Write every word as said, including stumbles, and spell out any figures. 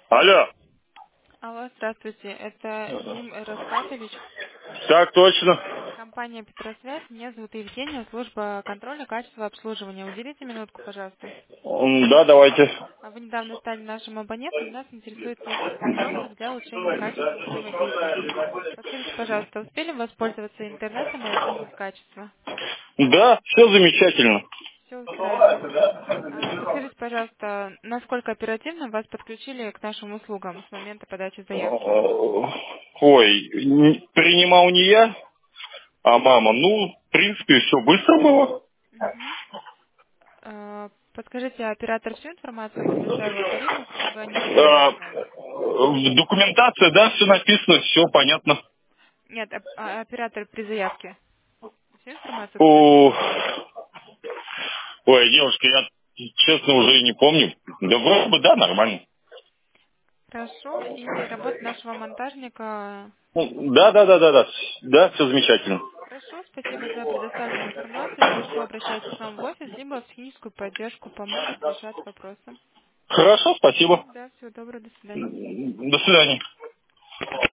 Алло. Алло, здравствуйте. Это Ним Раскатович, Так точно. компания Петросвязь. Меня зовут Евгения, служба контроля качества обслуживания. Уделите минутку, пожалуйста. М, Да, давайте. А Вы недавно стали нашим абонентом. Нас интересуют несколько вопросов для улучшения качества взаимодействия. Подскажите, пожалуйста, успели воспользоваться интернетом и оценить качество? Да, все замечательно. Все устраивает. А Подскажите, пожалуйста, насколько оперативно вас подключили к нашим услугам с момента подачи заявки? Э, Ой, н- принимал не я, а мама. Ну, в принципе, все быстро было. Мгм. А, Подскажите, а оператор всю информацию предоставил о тарифах, или вы о них ничего не А, знали? В документации, да, все написано, все понятно. Нет, оп- а оператор при заявке всю информацию О, предоставил? Ой, девушка, я честно уже и не помню. Да вроде бы да, нормально. Хорошо, и работа нашего монтажника. Ну, Да, да, да, да, да. Да, все замечательно. Хорошо, спасибо за предоставленную информацию. Если что, обращайтесь к нам в офис, либо в техническую поддержку, помогут решать вопросы. Хорошо, спасибо. Да, всего доброго, до свидания. До свидания.